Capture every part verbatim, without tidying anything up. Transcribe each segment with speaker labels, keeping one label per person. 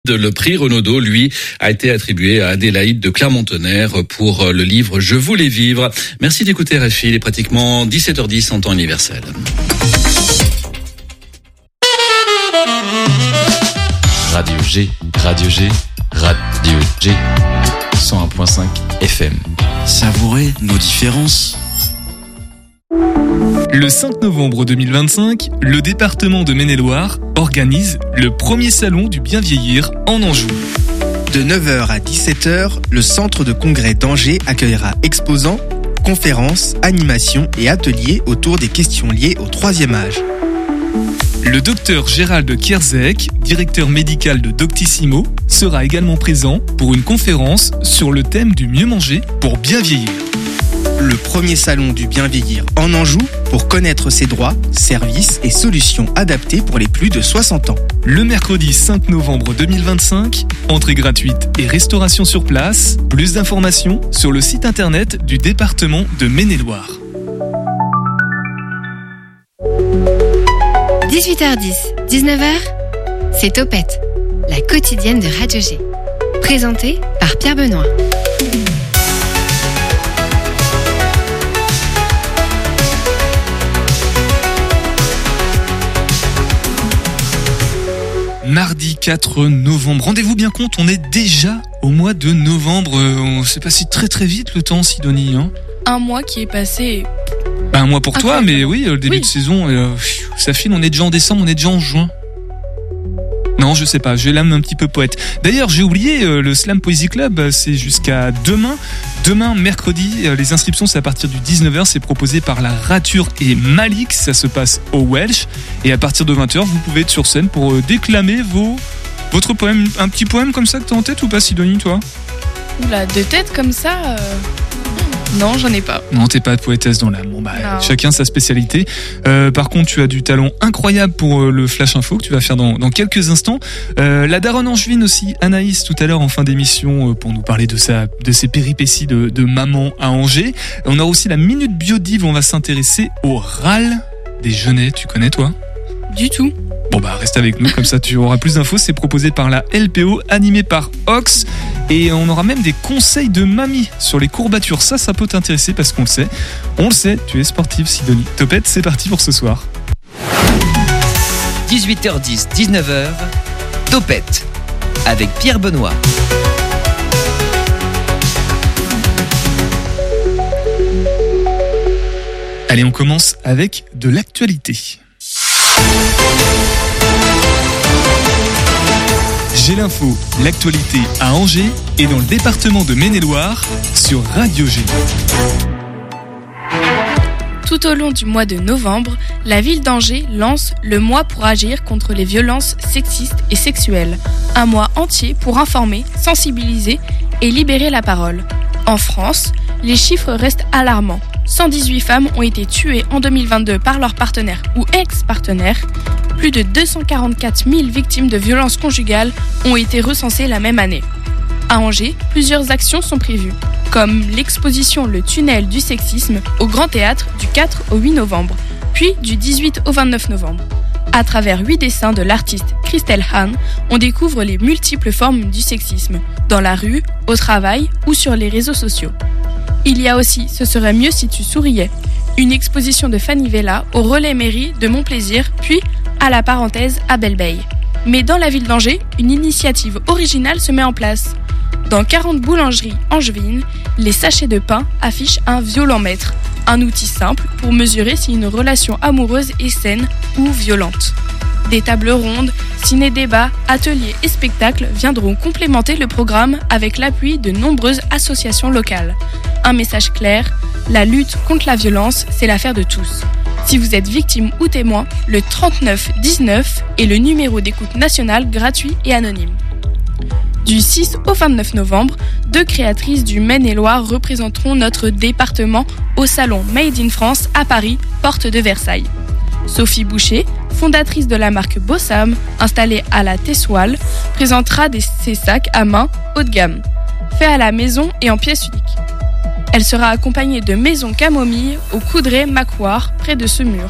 Speaker 1: Le prix Renaudot, lui, a été attribué à Adélaïde de Clermont-Tonnerre pour le livre « Je voulais vivre ». Merci d'écouter R F I, il est pratiquement dix-sept heures dix en temps universel.
Speaker 2: Radio G, Radio G, Radio G, cent un virgule cinq F M.
Speaker 3: Savourez nos différences.
Speaker 4: Le cinq novembre deux mille vingt-cinq, le département de Maine-et-Loire organise le premier salon du bien vieillir en Anjou.
Speaker 5: De neuf heures à dix-sept heures, le centre de congrès d'Angers accueillera exposants, conférences, animations et ateliers autour des questions liées au troisième âge.
Speaker 4: Le docteur Gérald Kierzek, directeur médical de Doctissimo, sera également présent pour une conférence sur le thème du mieux manger pour bien vieillir.
Speaker 5: Le premier salon du bien vieillir en Anjou pour connaître ses droits, services et solutions adaptées pour les plus de soixante ans.
Speaker 4: Le mercredi cinq novembre deux mille vingt-cinq, entrée gratuite et restauration sur place. Plus d'informations sur le site internet du département de Maine-et-Loire.
Speaker 6: dix-huit heures dix, dix-neuf heures, c'est Topette, la quotidienne de Radio G. Présentée par Pierre Benoît.
Speaker 4: Mardi quatre novembre. Rendez-vous bien compte, on est déjà au mois de novembre. Euh, c'est passé très très vite le temps, Sidonie. Hein.
Speaker 7: Un mois qui est passé...
Speaker 4: Bah, un mois pour
Speaker 7: Après,
Speaker 4: toi, mais oui, le début
Speaker 7: oui.
Speaker 4: de saison, euh, ça file, on est déjà en décembre, on est déjà en juin. Non, je sais pas, j'ai l'âme un petit peu poète. D'ailleurs, j'ai oublié, euh, le Slam Poésie Club, c'est jusqu'à demain. Demain, mercredi, euh, les inscriptions, c'est à partir du dix-neuf heures. C'est proposé par la Rature et Malik. Ça se passe au Welsh. Et à partir de vingt heures, vous pouvez être sur scène pour euh, déclamer vos, votre poème. Un petit poème comme ça que t'as en tête ou pas, Sidonie, toi ?
Speaker 7: Oula, de tête comme ça euh... Non, j'en ai pas.
Speaker 4: Non, t'es pas poétesse dans l'âme. Bon, bah,
Speaker 7: non.
Speaker 4: Chacun sa spécialité. Euh, par contre, tu as du talent incroyable pour euh, le Flash Info que tu vas faire dans, dans quelques instants. Euh, la daronne angevine aussi, Anaïs, tout à l'heure en fin d'émission, euh, pour nous parler de sa, de ses péripéties de, de maman à Angers. On aura aussi la Minute Biodive, on va s'intéresser au râle des genêts. Tu connais, toi ?
Speaker 7: Du tout.
Speaker 4: Bon bah reste avec nous, comme ça tu auras plus d'infos. C'est proposé par la L P O, animé par Ox. Et on aura même des conseils de mamie sur les courbatures. Ça, ça peut t'intéresser parce qu'on le sait. On le sait, tu es sportive, Sidonie. Topette, c'est parti pour ce soir.
Speaker 8: dix-huit heures dix, dix-neuf heures, Topette, avec Pierre Benoît.
Speaker 4: Allez, on commence avec de l'actualité. J'ai l'info, l'actualité à Angers et dans le département de Maine-et-Loire sur Radio G.
Speaker 7: Tout au long du mois de novembre, la ville d'Angers lance le mois pour agir contre les violences sexistes et sexuelles. Un mois entier pour informer, sensibiliser et libérer la parole. En France, les chiffres restent alarmants. cent dix-huit femmes ont été tuées en deux mille vingt-deux par leurs partenaires ou ex-partenaires. Plus de deux cent quarante-quatre mille victimes de violences conjugales ont été recensées la même année. À Angers, plusieurs actions sont prévues, comme l'exposition Le Tunnel du sexisme au Grand Théâtre du quatre au huit novembre, puis du dix-huit au vingt-neuf novembre. À travers huit dessins de l'artiste Christelle Hahn, on découvre les multiples formes du sexisme, dans la rue, au travail ou sur les réseaux sociaux. Il y a aussi Ce serait mieux si tu souriais, une exposition de Fanny Vella au Relais Mairie de Montplaisir, puis à la parenthèse à Belle-Beille. Mais dans la ville d'Angers, une initiative originale se met en place. Dans quarante boulangeries angevines, les sachets de pain affichent un violent-mètre, un outil simple pour mesurer si une relation amoureuse est saine ou violente. Des tables rondes, ciné-débats, ateliers et spectacles viendront complémenter le programme avec l'appui de nombreuses associations locales. Un message clair, la lutte contre la violence, c'est l'affaire de tous. Si vous êtes victime ou témoin, le trente-neuf dix-neuf est le numéro d'écoute national gratuit et anonyme. Du six au vingt-neuf novembre, deux créatrices du Maine-et-Loire représenteront notre département au salon Made in France à Paris, porte de Versailles. Sophie Boucher, fondatrice de la marque Bossam, installée à la Tessoile, présentera des, ses sacs à main haut de gamme, faits à la maison et en pièces uniques. Elle sera accompagnée de Maison Camomille au Coudray Macquart, près de Semur,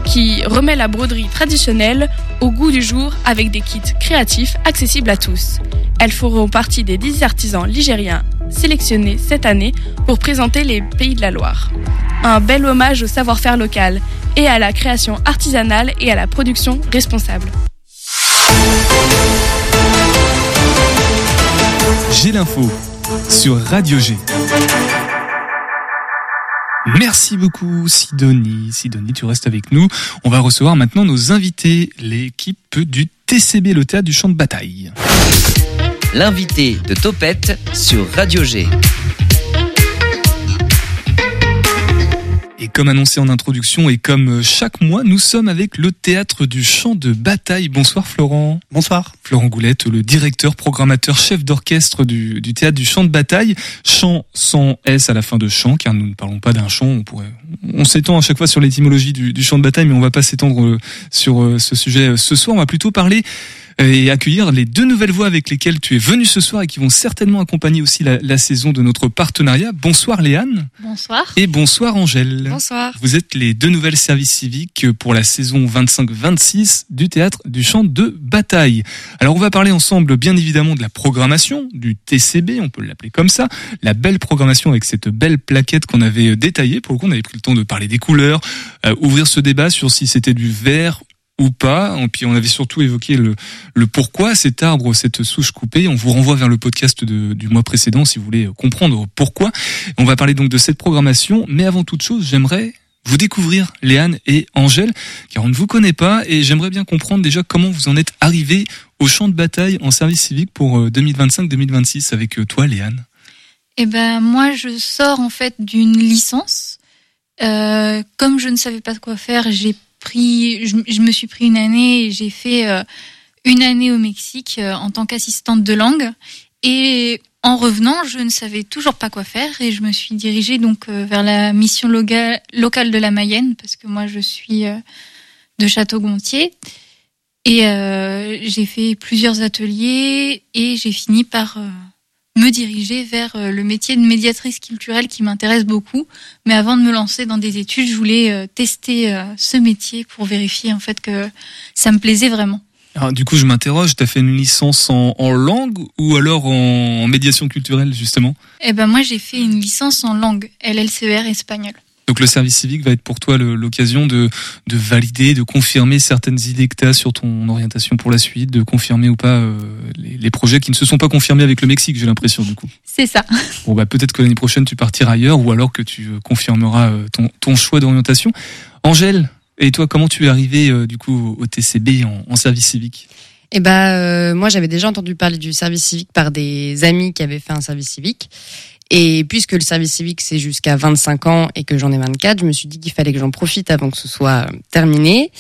Speaker 7: qui remet la broderie traditionnelle au goût du jour avec des kits créatifs accessibles à tous. Elles feront partie des dix artisans ligériens sélectionnés cette année pour présenter les Pays de la Loire. Un bel hommage au savoir-faire local et à la création artisanale et à la production responsable.
Speaker 4: J'ai l'info sur Radio G. Merci beaucoup Sidonie. Sidonie, tu restes avec nous. On va recevoir maintenant nos invités, l'équipe du T C B, le théâtre du champ de bataille.
Speaker 8: L'invité de Topette sur Radio G.
Speaker 4: Et comme annoncé en introduction et comme chaque mois, nous sommes avec le théâtre du champ de bataille. Bonsoir Florent.
Speaker 9: Bonsoir.
Speaker 4: Florent Goulette, le directeur, programmateur, chef d'orchestre du, du théâtre du champ de bataille. Chant sans S à la fin de chant, car nous ne parlons pas d'un chant. On pourrait, on s'étend à chaque fois sur l'étymologie du, du champ de bataille, mais on va pas s'étendre sur ce sujet ce soir. On va plutôt parler et accueillir les deux nouvelles voix avec lesquelles tu es venu ce soir et qui vont certainement accompagner aussi la, la saison de notre partenariat. Bonsoir Léane.
Speaker 10: Bonsoir.
Speaker 4: Et bonsoir Angèle.
Speaker 10: Bonsoir.
Speaker 4: Vous êtes les deux nouvelles services civiques pour la saison vingt-cinq vingt-six du théâtre du champ de bataille. Alors on va parler ensemble bien évidemment de la programmation du T C B, on peut l'appeler comme ça, la belle programmation avec cette belle plaquette qu'on avait détaillée. Pour le coup on avait pris le temps de parler des couleurs, euh, ouvrir ce débat sur si c'était du vert ou pas. Et puis on avait surtout évoqué le, le pourquoi cet arbre, cette souche coupée. On vous renvoie vers le podcast de, du mois précédent si vous voulez comprendre pourquoi. On va parler donc de cette programmation, mais avant toute chose, j'aimerais vous découvrir Léane et Angèle, car on ne vous connaît pas et j'aimerais bien comprendre déjà comment vous en êtes arrivés au champ de bataille en service civique pour deux mille vingt-cinq deux mille vingt-six avec toi Léane.
Speaker 10: Eh ben moi je sors en fait d'une licence. Euh, comme je ne savais pas quoi faire, j'ai pris, je, je me suis pris une année et j'ai fait euh, une année au Mexique euh, en tant qu'assistante de langue. Et en revenant, je ne savais toujours pas quoi faire et je me suis dirigée donc euh, vers la mission loga- locale de la Mayenne parce que moi je suis euh, de Château-Gontier et euh, j'ai fait plusieurs ateliers et j'ai fini par euh, me diriger vers le métier de médiatrice culturelle qui m'intéresse beaucoup. Mais avant de me lancer dans des études, je voulais tester ce métier pour vérifier en fait que ça me plaisait vraiment.
Speaker 4: Alors, du coup, je m'interroge, tu as fait une licence en, en langue ou alors en, en médiation culturelle justement ?
Speaker 10: Eh ben moi, j'ai fait une licence en langue, L L C E R espagnol.
Speaker 4: Donc le service civique va être pour toi le, l'occasion de, de valider, de confirmer certaines idées que tu as sur ton orientation pour la suite, de confirmer ou pas euh, les, les projets qui ne se sont pas confirmés avec le Mexique, j'ai l'impression du coup.
Speaker 10: C'est ça.
Speaker 4: Bon bah peut-être que l'année prochaine tu partiras ailleurs ou alors que tu confirmeras euh, ton, ton choix d'orientation. Angèle, et toi comment tu es arrivée euh, du coup au T C B en, en service civique ?
Speaker 11: Eh ben euh, moi j'avais déjà entendu parler du service civique par des amis qui avaient fait un service civique. Et puisque le service civique c'est jusqu'à vingt-cinq ans et que j'en ai vingt-quatre, je me suis dit qu'il fallait que j'en profite avant que ce soit terminé.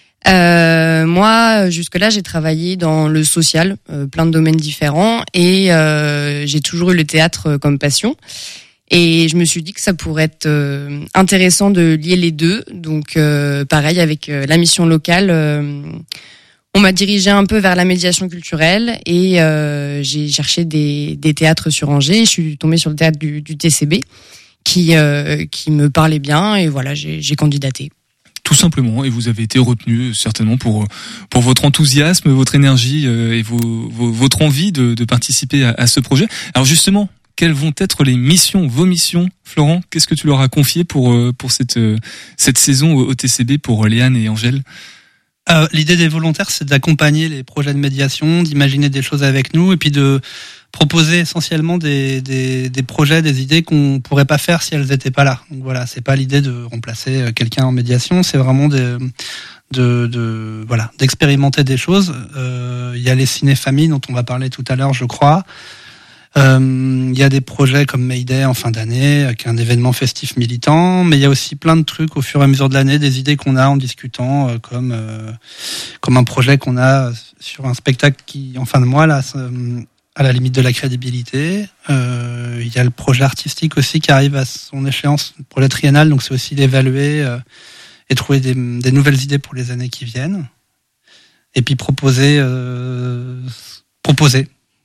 Speaker 11: Euh, moi, jusque-là, j'ai travaillé dans le social, euh, plein de domaines différents, et euh, j'ai toujours eu le théâtre comme passion. Et je me suis dit que ça pourrait être euh, intéressant de lier les deux. Donc, euh, pareil avec euh, la mission locale. Euh, On m'a dirigé un peu vers la médiation culturelle et euh, j'ai cherché des, des théâtres sur Angers. Je suis tombée sur le théâtre du, du T C B qui euh, qui me parlait bien et voilà, j'ai, j'ai candidaté.
Speaker 4: Tout simplement, et vous avez été retenu certainement pour pour votre enthousiasme, votre énergie et vos, vos, votre envie de, de participer à, à ce projet. Alors justement, quelles vont être les missions, vos missions, Florent ? Qu'est-ce que tu leur as confié pour pour cette cette saison au T C B pour Léane et Angèle ?
Speaker 9: Euh, l'idée des volontaires, c'est d'accompagner les projets de médiation, d'imaginer des choses avec nous et puis de proposer essentiellement des, des, des projets, des idées qu'on pourrait pas faire si elles étaient pas là. Donc voilà, c'est pas l'idée de remplacer quelqu'un en médiation, c'est vraiment de, de, de voilà, d'expérimenter des choses. Euh, il y a les ciné-familles dont on va parler tout à l'heure, je crois. Il euh, y a des projets comme Mayday en fin d'année, qui est un événement festif militant, mais il y a aussi plein de trucs au fur et à mesure de l'année, des idées qu'on a en discutant, euh, comme euh, comme un projet qu'on a sur un spectacle qui, en fin de mois, là, à la limite de la crédibilité. Il euh, y a le projet artistique aussi qui arrive à son échéance, le projet triennal, donc c'est aussi d'évaluer euh, et trouver des, des nouvelles idées pour les années qui viennent. Et puis proposer, euh, proposer.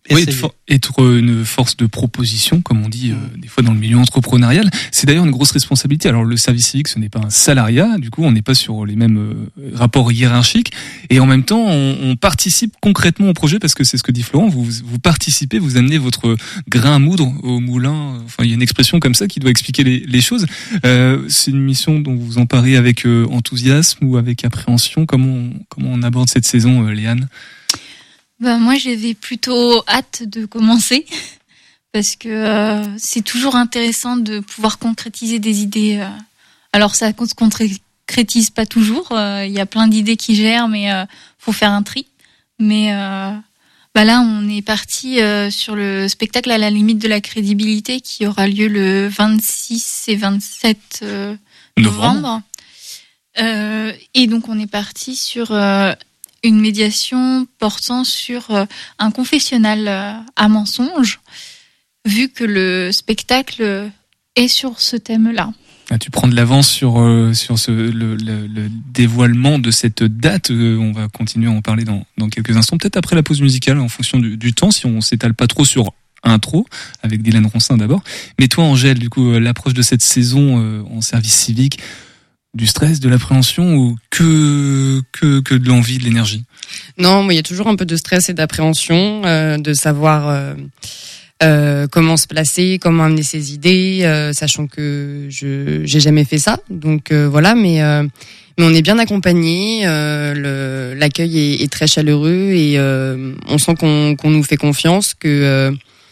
Speaker 4: Oui, être, for- être une force de proposition, comme on dit euh, des fois dans le milieu entrepreneurial, c'est d'ailleurs une grosse responsabilité. Alors le service civique, ce n'est pas un salariat, du coup on n'est pas sur les mêmes euh, rapports hiérarchiques, et en même temps on, on participe concrètement au projet, parce que c'est ce que dit Florent, vous, vous participez, vous amenez votre grain à moudre au moulin, enfin il y a une expression comme ça qui doit expliquer les, les choses. Euh, c'est une mission dont vous emparez avec euh, enthousiasme ou avec appréhension. Comment on, comment on aborde cette saison, euh, Léane ?
Speaker 10: Ben, moi, j'avais plutôt hâte de commencer parce que euh, c'est toujours intéressant de pouvoir concrétiser des idées. Euh. Alors, ça ne se concrétise pas toujours. Il euh, y a plein d'idées qui germent, mais euh, faut faire un tri. Mais euh, bah là, on est parti euh, sur le spectacle à la limite de la crédibilité qui aura lieu le vingt-six et vingt-sept euh, novembre. Euh, et donc, on est parti sur euh, une médiation portant sur euh, un confessionnal euh, à mensonge, vu que le spectacle est sur ce thème-là.
Speaker 4: Ah, tu prends de l'avance sur euh, sur ce le, le, le dévoilement de cette date. Euh, on va continuer à en parler dans dans quelques instants, peut-être après la pause musicale, en fonction du, du temps, si on s'étale pas trop sur intro avec Dylan Roncin d'abord. Mais toi, Angèle, du coup, euh, l'approche de cette saison euh, en service civique. Du stress, de l'appréhension ou que que que de l'envie, de l'énergie?
Speaker 11: Non, mais il y a toujours un peu de stress et d'appréhension, euh, de savoir euh, euh, comment se placer, comment amener ses idées, euh, sachant que je j'ai jamais fait ça. Donc euh, voilà, mais euh, mais on est bien accompagné. Euh, le, l'accueil est, est très chaleureux et euh, on sent qu'on qu'on nous fait confiance, que euh,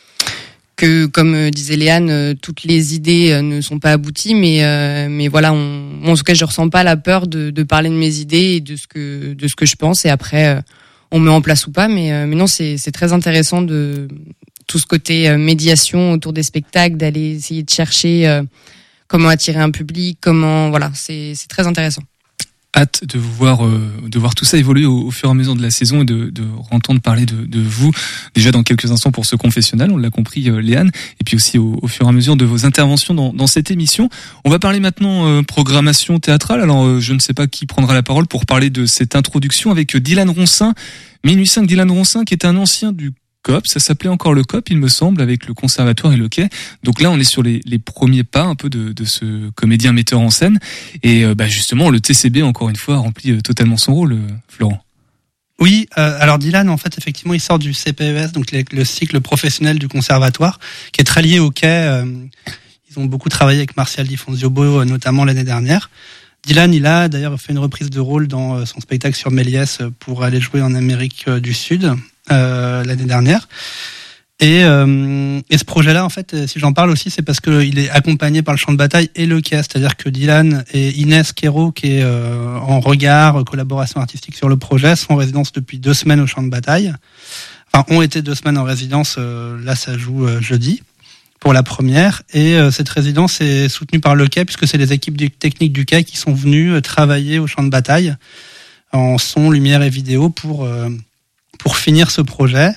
Speaker 11: que, comme disait Léane, toutes les idées ne sont pas abouties, mais euh, mais voilà, on, en tout cas, je ressens pas la peur de, de parler de mes idées et de ce que de ce que je pense. Et après, euh, on met en place ou pas, mais euh, mais non, c'est c'est très intéressant de tout ce côté euh, médiation autour des spectacles, d'aller essayer de chercher euh, comment attirer un public, comment voilà, c'est c'est très intéressant.
Speaker 4: Hâte de vous voir, euh, de voir tout ça évoluer au, au fur et à mesure de la saison et de, de entendre parler de, de vous déjà dans quelques instants pour ce confessionnal, on l'a compris, euh, Léane, et puis aussi au, au fur et à mesure de vos interventions dans, dans cette émission. On va parler maintenant euh, programmation théâtrale. Alors euh, je ne sais pas qui prendra la parole pour parler de cette introduction avec Dylan Roncin, Minuit cinq, Dylan Roncin qui est un ancien du C O P, ça s'appelait encore le C O P, il me semble, avec le Conservatoire et le Quai. Donc là, on est sur les, les premiers pas un peu de, de ce comédien metteur en scène. Et euh, bah justement, le T C B, encore une fois, remplit euh, totalement son rôle, euh, Florent.
Speaker 9: Oui, euh, alors Dylan, en fait, effectivement, il sort du C P E S, donc le, le cycle professionnel du Conservatoire, qui est très lié au Quai. Euh, ils ont beaucoup travaillé avec Martial Di Fonziobo, notamment l'année dernière. Dylan, il a d'ailleurs fait une reprise de rôle dans son spectacle sur Méliès pour aller jouer en Amérique du Sud euh, l'année dernière. Et, euh, et ce projet-là, en fait, si j'en parle aussi, c'est parce qu'il est accompagné par le champ de bataille et le Quai. C'est-à-dire que Dylan et Inès Quérault, qui est euh, en regard, collaboration artistique sur le projet, sont en résidence depuis deux semaines au champ de bataille. Enfin, ont été deux semaines en résidence. Euh, là, ça joue euh, jeudi pour la première, et euh, cette résidence est soutenue par le Quai, puisque c'est les équipes du, techniques du Quai qui sont venues euh, travailler au champ de bataille en son, lumière et vidéo pour euh, pour finir ce projet,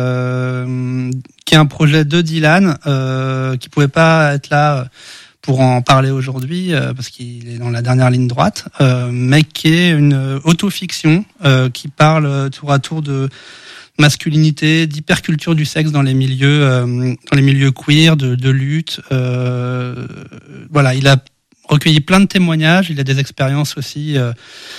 Speaker 9: euh, qui est un projet de Dylan, euh, qui pouvait pas être là pour en parler aujourd'hui, euh, parce qu'il est dans la dernière ligne droite, euh, mais qui est une autofiction euh, qui parle tour à tour de masculinité, d'hyperculture du sexe dans les milieux, euh, dans les milieux queer, de, de lutte. Euh, voilà, il a recueilli plein de témoignages, il a des expériences aussi euh,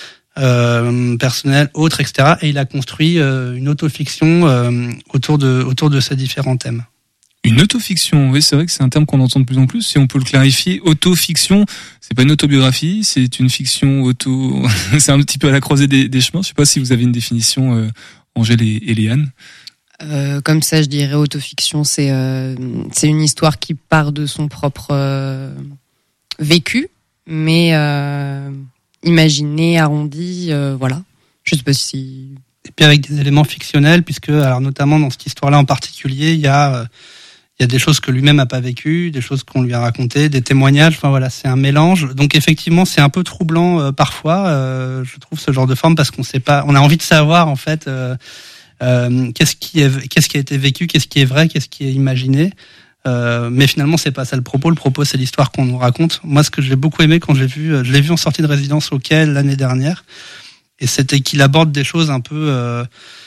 Speaker 9: euh, personnelles, autres, et cetera. Et il a construit euh, une autofiction euh, autour de autour de ces différents thèmes.
Speaker 4: Une autofiction, oui, c'est vrai que c'est un terme qu'on entend de plus en plus. Si on peut le clarifier, autofiction, c'est pas une autobiographie, c'est une fiction auto. C'est un petit peu à la croisée des, des chemins. Je sais pas si vous avez une définition. Euh... Angèle et, et Léane.
Speaker 11: Euh, comme ça, je dirais autofiction, c'est euh, c'est une histoire qui part de son propre euh, vécu, mais euh, imaginée, arrondie, euh, voilà. Je sais pas si.
Speaker 9: Et puis avec des éléments fictionnels, puisque alors notamment dans cette histoire-là en particulier, il y a euh, il y a des choses que lui-même n'a pas vécues, des choses qu'on lui a racontées, des témoignages. Enfin voilà, c'est un mélange. Donc effectivement, c'est un peu troublant euh, parfois. Euh, je trouve ce genre de forme parce qu'on sait pas. On a envie de savoir en fait euh, euh, qu'est-ce qui est, qu'est-ce qui a été vécu, qu'est-ce qui est vrai, qu'est-ce qui est imaginé. Euh, mais finalement, c'est pas ça le propos. Le propos, c'est l'histoire qu'on nous raconte. Moi, ce que j'ai beaucoup aimé quand j'ai vu, je l'ai vu en sortie de résidence au Quai l'année dernière, et c'était qu'il aborde des choses un peu. Euh,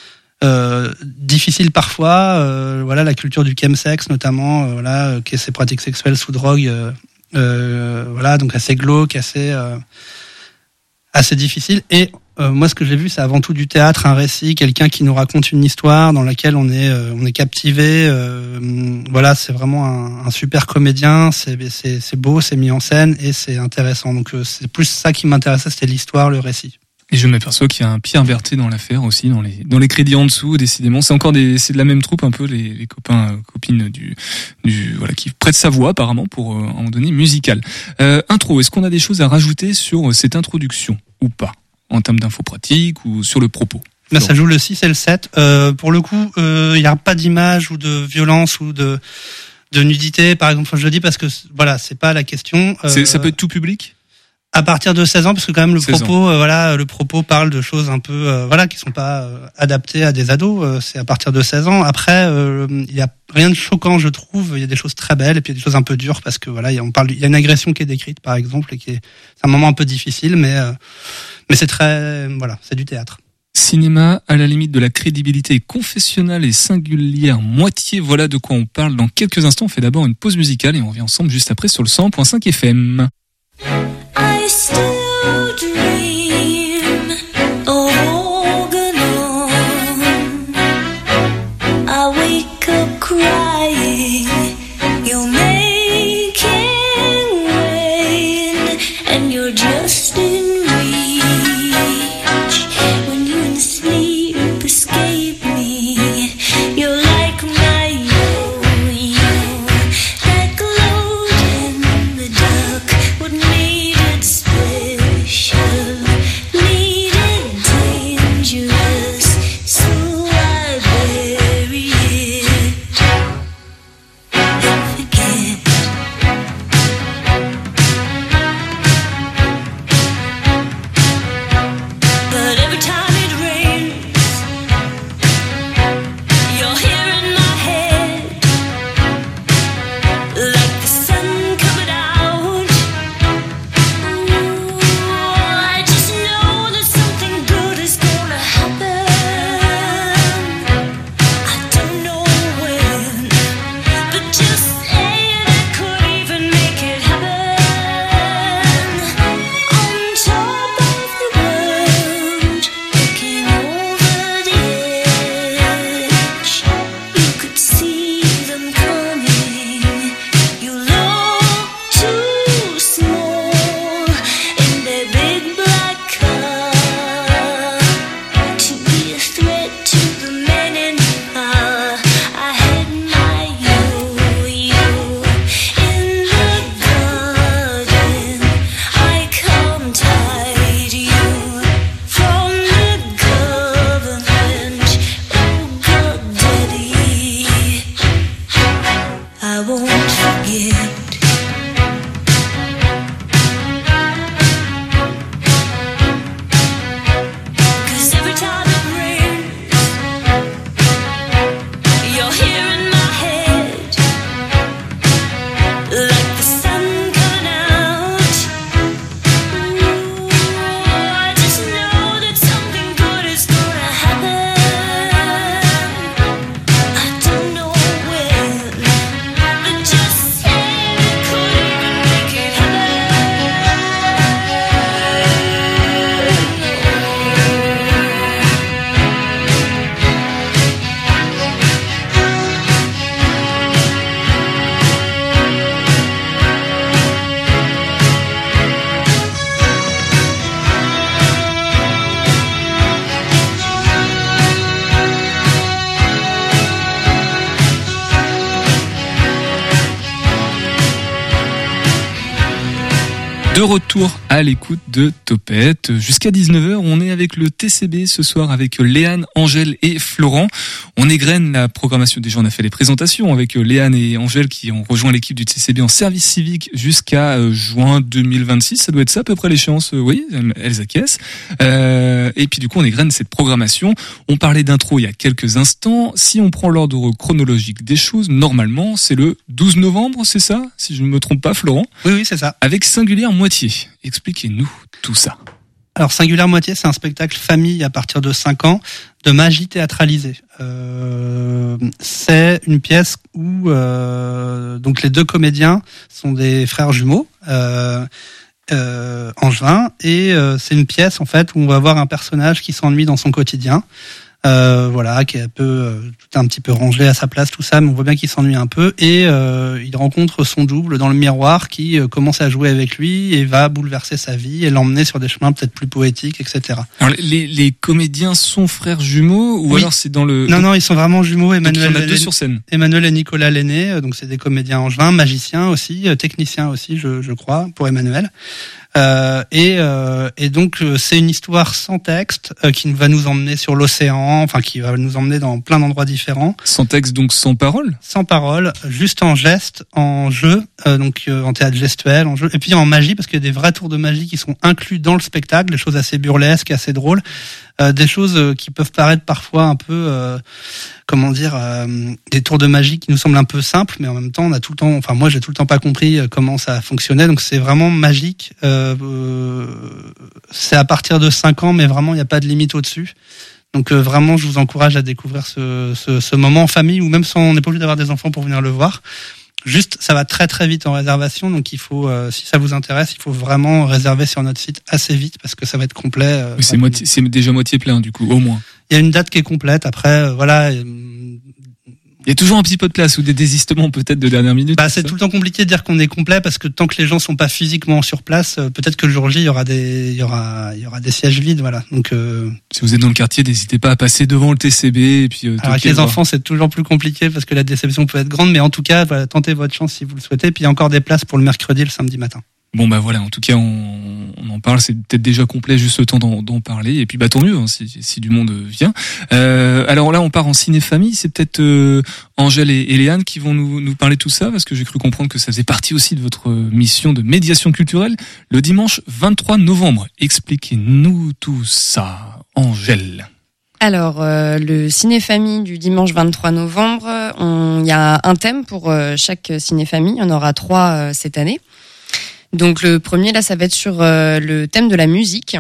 Speaker 9: Euh, difficile parfois, euh, voilà, la culture du chemsex notamment, euh, voilà, euh, qui est ces pratiques sexuelles sous drogue, euh, euh, voilà, donc assez glauque, assez, euh, assez difficile. Et euh, moi, ce que j'ai vu, c'est avant tout du théâtre, un récit, quelqu'un qui nous raconte une histoire dans laquelle on est, euh, on est captivé. Euh, voilà, c'est vraiment un, un super comédien. C'est, c'est, c'est beau, c'est mis en scène et c'est intéressant. Donc, euh, c'est plus ça qui m'intéressait, c'était l'histoire, le récit.
Speaker 4: Et je m'aperçois qu'il y a un Pierre Berthet dans l'affaire aussi, dans les dans les crédits en dessous, décidément. C'est encore des, c'est de la même troupe un peu, les, les copains, euh, copines du, du, voilà, qui prêtent sa voix apparemment pour euh, en donner musical. Euh, intro, est-ce qu'on a des choses à rajouter sur cette introduction ou pas, en termes d'infos pratiques ou sur le propos?
Speaker 9: Là, ça joue le six et le sept. Euh, pour le coup, il euh, n'y a pas d'image ou de violence ou de de nudité, par exemple. Enfin, je le dis parce que voilà, c'est pas la question.
Speaker 4: Euh, c'est, ça peut être tout public.
Speaker 9: À partir de seize ans, parce que quand même le propos, euh, voilà, le propos parle de choses un peu, euh, voilà, qui sont pas euh, adaptées à des ados. Euh, c'est à partir de seize ans. Après, euh, il y a rien de choquant, je trouve. Il y a des choses très belles et puis il y a des choses un peu dures parce que voilà, y a, on parle, il y a une agression qui est décrite, par exemple, et qui est, c'est un moment un peu difficile, mais euh, mais c'est très, voilà, c'est du théâtre.
Speaker 4: Cinéma à la limite de la crédibilité confessionnelle et singulière moitié. Voilà de quoi on parle dans quelques instants. On fait d'abord une pause musicale et on revient ensemble juste après sur le cent un virgule cinq F M.
Speaker 12: I still dream of Organon. I wake up crying. You're making rain, and you're just in reach. When you in sleep escape me, you're like my yo-yo, that glowed in the dark. What made it special? Needed dangerous, so I bury it and forget. But every time it rains, you're here in my head, like the sun coming out. Ooh, I just know that something good is gonna happen. I don't know when, but just saying I could even make it happen. On top of the world, looking over the edge, you could see them coming. You look too small in their big black car to be a threat to the men in power. I had my yo-yo in the garden. I can't hide you from the government. Oh God, Daddy, I won't forget. Cause every time it rains, you're here in my head, like the sun coming out. Ooh, I just know that something good is gonna happen. I don't know when, but just say I could even make it happen.
Speaker 4: De retour à l'écoute de Topette. Jusqu'à dix-neuf heures, on est avec le T C B ce soir avec Léane, Angèle et Florent. On égrène la programmation. Déjà, on a fait les présentations avec Léane et Angèle qui ont rejoint l'équipe du T C B en service civique jusqu'à euh, juin deux mille vingt-six. Ça doit être ça à peu près l'échéance. Euh, oui, elles acquiescent. Euh, et puis du coup, on égrène cette programmation. On parlait d'intro il y a quelques instants. Si on prend l'ordre chronologique des choses, normalement, c'est le douze novembre, c'est ça? Si je ne me trompe pas, Florent?
Speaker 9: Oui, oui, c'est ça.
Speaker 4: Avec singulière moitié. Expliquez-nous tout ça.
Speaker 9: Alors Singulière Moitié, c'est un spectacle famille à partir de cinq ans de magie théâtralisée. Euh, c'est une pièce où euh, donc les deux comédiens sont des frères jumeaux, euh, euh, Angevin, et euh, c'est une pièce en fait où on va voir un personnage qui s'ennuie dans son quotidien. Euh, voilà, qui est un peu euh, tout un petit peu rangé à sa place, tout ça, mais on voit bien qu'il s'ennuie un peu, et euh, il rencontre son double dans le miroir qui euh, commence à jouer avec lui et va bouleverser sa vie et l'emmener sur des chemins peut-être plus poétiques, et cetera.
Speaker 4: Alors les, les comédiens sont frères jumeaux ou
Speaker 9: Oui.
Speaker 4: alors c'est dans le...
Speaker 9: Non, non, ils sont vraiment jumeaux.
Speaker 4: Donc, il y
Speaker 9: Emmanuel,
Speaker 4: en a deux
Speaker 9: et-
Speaker 4: sur scène.
Speaker 9: Emmanuel et Nicolas Lenné, euh, donc c'est des comédiens angevins, magiciens aussi, euh, techniciens aussi, je, je crois, pour Emmanuel. Euh, et, euh, et donc euh, c'est une histoire sans texte euh, qui va nous emmener sur l'océan, enfin qui va nous emmener dans plein d'endroits différents.
Speaker 4: Sans texte, donc sans parole.
Speaker 9: Sans parole, juste en geste, en jeu, euh, donc euh, en théâtre gestuel, en jeu, et puis en magie parce qu'il y a des vrais tours de magie qui sont inclus dans le spectacle, des choses assez burlesques, assez drôles, euh, des choses euh, qui peuvent paraître parfois un peu, euh, comment dire, euh, des tours de magie qui nous semblent un peu simples, mais en même temps on a tout le temps, enfin moi j'ai tout le temps pas compris euh, comment ça fonctionnait, donc c'est vraiment magique. Euh, euh, c'est à partir de cinq ans, mais vraiment il n'y a pas de limite au-dessus. Donc euh, vraiment, je vous encourage à découvrir ce, ce, ce moment en famille, ou même sans, on n'est pas obligé d'avoir des enfants pour venir le voir. Juste, ça va très très vite en réservation, donc il faut, euh, si ça vous intéresse, il faut vraiment réserver sur notre site assez vite parce que ça va être complet. Euh,
Speaker 4: Oui, c'est, moitié, c'est déjà moitié plein du coup, au moins.
Speaker 9: Il y a une date qui est complète. Après, euh, voilà. euh,
Speaker 4: Il y a toujours un petit peu de place ou des désistements peut-être de dernière minute.
Speaker 9: Bah, c'est tout le temps compliqué de dire qu'on est complet parce que tant que les gens sont pas physiquement sur place, euh, peut-être que le jour J, il y aura des, il y aura, il y aura des sièges vides, voilà. Donc, euh...
Speaker 4: si vous êtes dans le quartier, n'hésitez pas à passer devant le T C B et puis. Euh,
Speaker 9: Alors avec les enfants, c'est toujours plus compliqué parce que la déception peut être grande, mais en tout cas, voilà, tentez votre chance si vous le souhaitez. Puis il y a encore des places pour le mercredi et le samedi matin.
Speaker 4: Bon bah voilà, en tout cas on, on en parle, c'est peut-être déjà complet, juste le temps d'en, d'en parler, et puis bah tant mieux hein, si, si du monde vient. Euh, alors là on part en ciné-famille, c'est peut-être euh, Angèle et, et Léane qui vont nous, nous parler de tout ça, parce que j'ai cru comprendre que ça faisait partie aussi de votre mission de médiation culturelle, le dimanche vingt-trois novembre. Expliquez-nous tout ça, Angèle.
Speaker 11: Alors, euh, le ciné-famille du dimanche vingt-trois novembre, on- il y a un thème pour euh, chaque ciné-famille, il y en aura trois euh, cette année. Donc le premier, là, ça va être sur euh, le thème de la musique,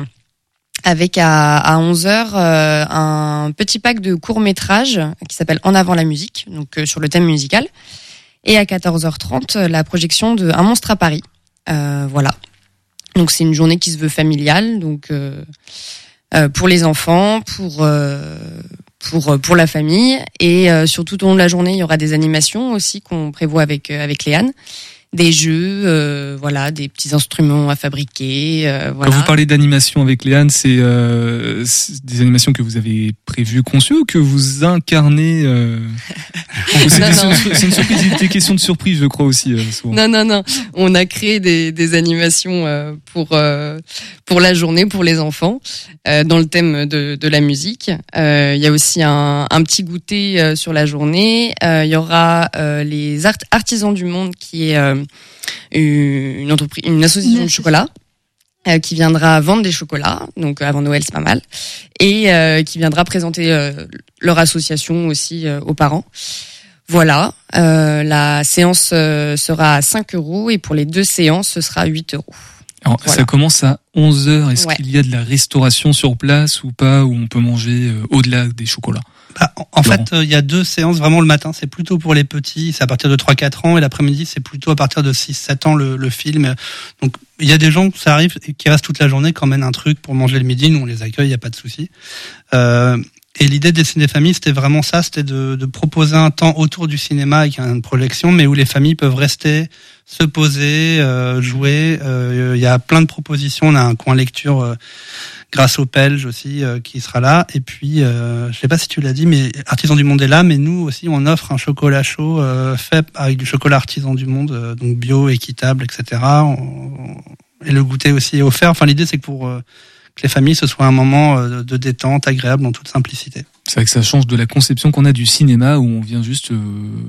Speaker 11: avec à, à onze heures euh, un petit pack de courts-métrages qui s'appelle En avant la musique, donc euh, sur le thème musical. Et à quatorze heures trente, la projection de Un monstre à Paris. Euh, voilà. Donc c'est une journée qui se veut familiale, donc euh, euh, pour les enfants, pour euh, pour pour la famille, et euh, sur tout au long de la journée, il y aura des animations aussi qu'on prévoit avec euh, avec Léane. Des jeux, euh, voilà, des petits instruments à fabriquer. Euh, voilà.
Speaker 4: Quand vous parlez d'animation avec Léane, c'est, euh, c'est des animations que vous avez prévues, conçues, ou que vous incarnez euh... Ou c'est,
Speaker 11: Non,
Speaker 4: des,
Speaker 11: non.
Speaker 4: c'est une surprise, des questions de surprise, je crois aussi. Euh, souvent.
Speaker 11: Non, non, non. On a créé des, des animations euh, pour euh, pour la journée, pour les enfants, euh, dans le thème de, de la musique. Euh, Il y a aussi un, un petit goûter euh, sur la journée. Euh, Il y aura euh, les art- artisans du monde, qui est euh, une entreprise, une association de chocolat. Euh, qui viendra vendre des chocolats, donc avant Noël c'est pas mal, et euh, qui viendra présenter euh, leur association aussi euh, aux parents. Voilà, euh, la séance euh, sera à cinq euros et pour les deux séances ce sera huit euros.
Speaker 4: Alors,
Speaker 11: Voilà.
Speaker 4: ça commence à onze heures. Est-ce
Speaker 11: Ouais.
Speaker 4: qu'il y a de la restauration sur place ou pas, où on peut manger euh, au-delà des chocolats?
Speaker 9: Bah, en en fait, euh, il y a deux séances vraiment le matin. C'est plutôt pour les petits, c'est à partir de trois quatre ans, et l'après-midi, c'est plutôt à partir de six sept ans le, le film. Donc, il y a des gens, ça arrive, qui restent toute la journée, qui emmènent un truc pour manger le midi. Nous, on les accueille, il n'y a pas de souci. Euh, et l'idée des ciné-familles, c'était vraiment ça, c'était de, de proposer un temps autour du cinéma avec une projection, mais où les familles peuvent rester, se poser, euh, jouer. Euh, Il y a plein de propositions. On a un coin lecture euh, grâce au Pelge aussi euh, qui sera là. Et puis, euh, je sais pas si tu l'as dit, mais Artisan du Monde est là. Mais nous aussi, on offre un chocolat chaud euh, fait avec du chocolat Artisan du Monde, euh, donc bio, équitable, et cetera. On- et le goûter aussi est offert. Enfin, l'idée, c'est que pour euh, que les familles, ce soit un moment euh, de détente agréable en toute simplicité.
Speaker 4: C'est vrai que ça change de la conception qu'on a du cinéma, où on vient juste euh,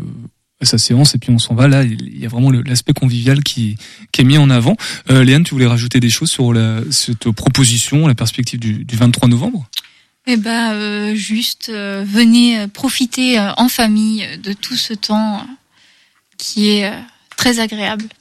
Speaker 4: à sa séance et puis on s'en va. Là, il y a vraiment le- l'aspect convivial qui, qui est mis en avant. Euh, Léane, tu voulais rajouter des choses sur la, cette proposition, la perspective du, du vingt-trois novembre?
Speaker 10: Eh ben, euh, juste euh, venez euh, profiter euh, en famille de tout ce temps euh, qui est euh, très agréable.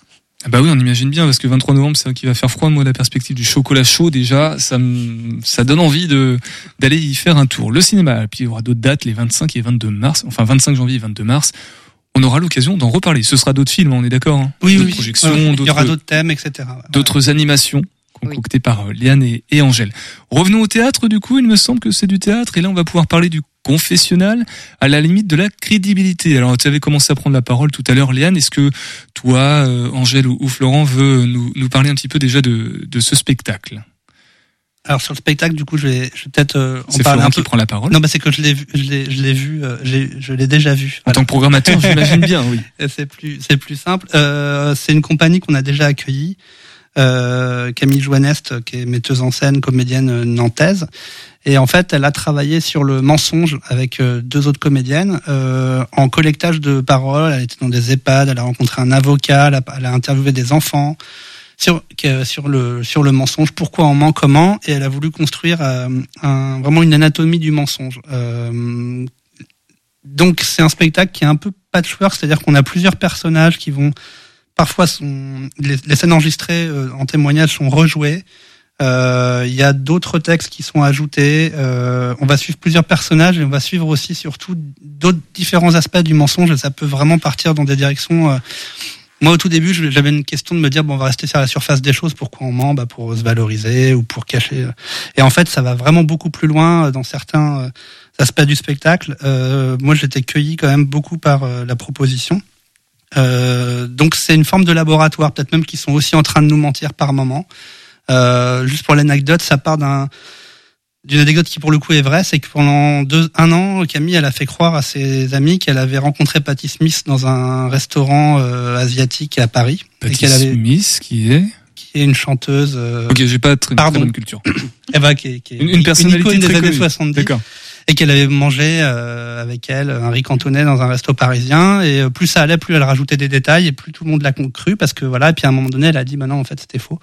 Speaker 4: Ah bah oui, on imagine bien, parce que vingt-trois novembre, c'est vrai qu'il va faire froid. Moi, la perspective du chocolat chaud, déjà, ça me, ça donne envie de, d'aller y faire un tour. Le cinéma, puis il y aura d'autres dates, les vingt-cinq et vingt-deux mars, enfin vingt-cinq janvier et vingt-deux mars. On aura l'occasion d'en reparler. Ce sera d'autres films, on est d'accord, hein.
Speaker 9: Oui,
Speaker 4: D'autres
Speaker 9: oui.
Speaker 4: projections,
Speaker 9: Euh, il
Speaker 4: d'autres,
Speaker 9: y aura d'autres thèmes, et cetera.
Speaker 4: d'autres animations concoctées par euh, Léane et, et Angèle. Revenons au théâtre, du coup, il me semble que c'est du théâtre, et là, on va pouvoir parler du confessionnal, à la limite de la crédibilité. Alors, tu avais commencé à prendre la parole tout à l'heure, Léane. Est-ce que toi, euh, Angèle ou, ou Florent, veut nous, nous parler un petit peu déjà de, de ce spectacle?
Speaker 9: Alors sur le spectacle, du coup, je vais, je vais peut-être euh, en
Speaker 4: C'est
Speaker 9: parler
Speaker 4: Florent
Speaker 9: un peu.
Speaker 4: qui prend la parole.
Speaker 9: Non, bah c'est que je l'ai vu, je l'ai, je l'ai vu, euh, j'ai, je l'ai déjà vu.
Speaker 4: En tant que programmateur, j'imagine bien, oui.
Speaker 9: Et c'est plus, c'est plus simple. Euh, c'est une compagnie qu'on a déjà accueillie. Euh, Camille Joannest, qui est metteuse en scène, comédienne nantaise. Et en fait, elle a travaillé sur le mensonge avec euh, deux autres comédiennes euh, en collectage de paroles. Elle était dans des EHPAD, elle a rencontré un avocat, elle a, elle a interviewé des enfants sur sur le sur le mensonge, pourquoi on ment, comment, et elle a voulu construire euh, un, vraiment une anatomie du mensonge. Euh, donc c'est un spectacle qui est un peu patchwork, c'est-à-dire qu'on a plusieurs personnages qui vont parfois sont les, les scènes enregistrées euh, en témoignage sont rejouées. Euh, il y a d'autres textes qui sont ajoutés. Euh, on va suivre plusieurs personnages et on va suivre aussi surtout d'autres différents aspects du mensonge. Et ça peut vraiment partir dans des directions. Euh... Moi, au tout début, j'avais une question de me dire bon, on va rester sur la surface des choses. Pourquoi on ment? Bah, pour se valoriser ou pour cacher. Et en fait, ça va vraiment beaucoup plus loin dans certains aspects du spectacle. Euh, moi, j'étais cueilli quand même beaucoup par euh, la proposition. Euh, donc c'est une forme de laboratoire, peut-être même qu'ils sont aussi en train de nous mentir par moment. Euh, juste pour l'anecdote, ça part d'un d'une anecdote qui pour le coup est vraie, c'est que pendant deux, un an, Camille, elle a fait croire à ses amis qu'elle avait rencontré Patti Smith dans un restaurant euh, asiatique à Paris.
Speaker 4: Patti
Speaker 9: et qu'elle avait,
Speaker 4: Smith, qui est
Speaker 9: qui est une chanteuse. Euh,
Speaker 4: ok, j'ai pas très, très bonne culture.
Speaker 9: Eva, qui est, qui est
Speaker 4: une, une personnalité
Speaker 9: icône des
Speaker 4: très
Speaker 9: années
Speaker 4: connue.
Speaker 9: soixante-dix.
Speaker 4: D'accord.
Speaker 9: Et qu'elle avait mangé euh, avec elle un riz cantonais dans un resto parisien, et euh, plus ça allait, plus elle rajoutait des détails et plus tout le monde l'a cru, parce que voilà. Et puis à un moment donné, elle a dit bah non, en fait c'était faux.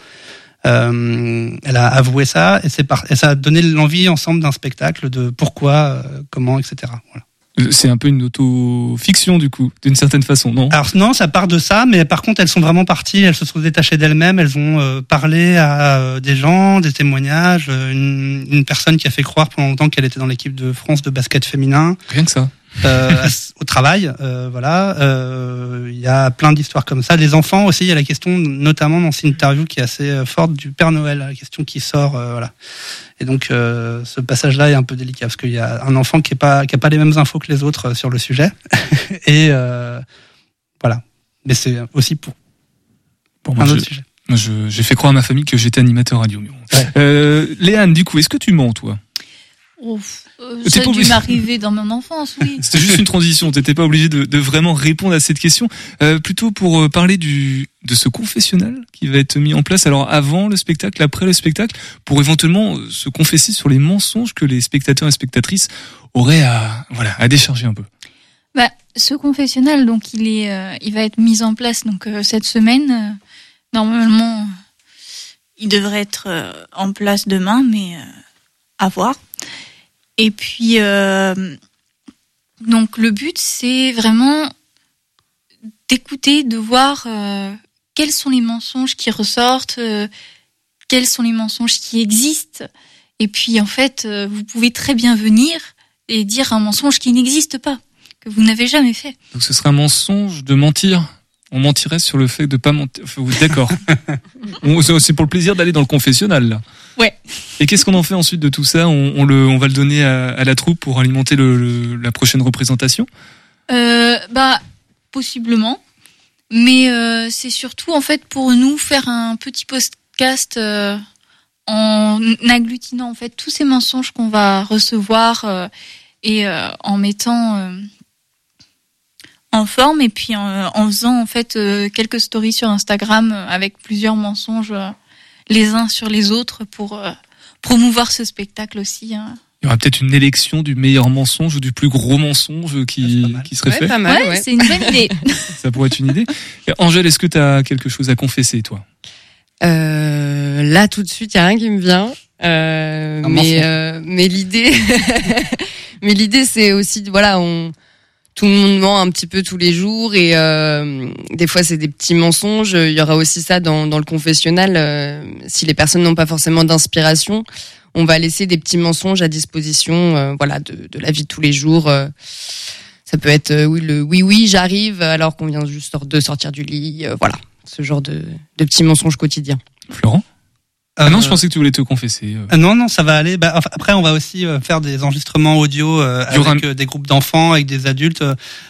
Speaker 9: Euh, elle a avoué ça, et c'est par... et ça a donné l'envie ensemble d'un spectacle de pourquoi, euh, comment, et cetera. Voilà.
Speaker 4: C'est un peu une auto-fiction du coup, d'une certaine façon, non?
Speaker 9: Alors non, ça part de ça, mais par contre elles sont vraiment parties, elles se sont détachées d'elles-mêmes, elles ont euh, parlé à euh, des gens, des témoignages, euh, une, une personne qui a fait croire pendant longtemps qu'elle était dans l'équipe de France de basket féminin.
Speaker 4: Rien que ça.
Speaker 9: Euh, au travail, euh, voilà. Il euh, y a plein d'histoires comme ça. Les enfants aussi, il y a la question, notamment dans cette interview qui est assez euh, forte, du Père Noël, la question qui sort, euh, voilà. Et donc euh, ce passage-là est un peu délicat parce qu'il y a un enfant qui est pas qui a pas les mêmes infos que les autres euh, sur le sujet. Et euh, voilà. Mais c'est aussi pour
Speaker 4: bon,
Speaker 9: un
Speaker 4: moi,
Speaker 9: autre
Speaker 4: je,
Speaker 9: sujet.
Speaker 4: Moi, je, j'ai fait croire à ma famille que j'étais animateur radio. Mais bon. Ouais. Euh, Léane, du coup, est-ce que tu mens, toi?
Speaker 10: Ouf, euh,
Speaker 4: T'es
Speaker 10: ça a
Speaker 4: pas
Speaker 10: dû
Speaker 4: obligé.
Speaker 10: m'arriver dans mon enfance, oui.
Speaker 4: C'était juste une transition, t'étais pas obligé de, de vraiment répondre à cette question. Euh, plutôt pour parler du de ce confessionnal qui va être mis en place, alors avant le spectacle, après le spectacle, pour éventuellement se confesser sur les mensonges que les spectateurs et spectatrices auraient à voilà à décharger un peu.
Speaker 10: Bah, ce confessionnal, donc il est, euh, il va être mis en place donc euh, cette semaine. Euh, normalement,
Speaker 13: il devrait être euh, en place demain, mais euh, à voir. Et puis, euh...
Speaker 10: donc le but, c'est vraiment d'écouter, de voir euh, quels sont les mensonges qui ressortent, euh, quels sont les mensonges qui existent. Et puis, en fait, euh, vous pouvez très bien venir et dire un mensonge qui n'existe pas, que vous n'avez jamais fait.
Speaker 4: Donc ce serait un mensonge de mentir. On mentirait sur le fait de pas mentir. Enfin, vous d'accord. C'est pour le plaisir d'aller dans le confessionnal, là.
Speaker 10: Ouais.
Speaker 4: Et qu'est-ce qu'on en fait ensuite de tout ça? on, on, le, on va le donner à, à la troupe pour alimenter le, le, la prochaine représentation?
Speaker 10: euh, Bah, possiblement. Mais euh, c'est surtout, en fait, pour nous faire un petit podcast euh, en agglutinant, en fait, tous ces mensonges qu'on va recevoir euh, et euh, en mettant... Euh, en forme, et puis en, en faisant en fait euh, quelques stories sur Instagram euh, avec plusieurs mensonges euh, les uns sur les autres pour euh, promouvoir ce spectacle aussi. Hein.
Speaker 4: Il y aura peut-être une élection du meilleur mensonge ou du plus gros mensonge qui, qui serait
Speaker 10: ouais,
Speaker 4: fait.
Speaker 10: Pas mal, ouais, ouais. C'est une bonne idée.
Speaker 4: Ça pourrait être une idée. Et Angèle, est-ce que tu as quelque chose à confesser, toi?
Speaker 11: euh, Là, tout de suite, il n'y a rien qui me vient. Euh, mais, euh, mais l'idée, mais l'idée, c'est aussi, voilà, on... tout le monde ment un petit peu tous les jours et euh, des fois c'est des petits mensonges. Il y aura aussi ça dans, dans le confessionnal. Euh, si les personnes n'ont pas forcément d'inspiration, on va laisser des petits mensonges à disposition, euh, voilà, de, de la vie de tous les jours. Euh, ça peut être euh, oui le oui oui j'arrive alors qu'on vient juste de sortir du lit. Euh, voilà, ce genre de, de petits mensonges quotidiens.
Speaker 4: Florent? Ah non, je pensais que tu voulais te confesser.
Speaker 9: Euh, non, non, ça va aller. Bah, enfin, après, on va aussi euh, faire des enregistrements audio euh, avec
Speaker 4: aura...
Speaker 9: euh, des groupes d'enfants, avec des adultes.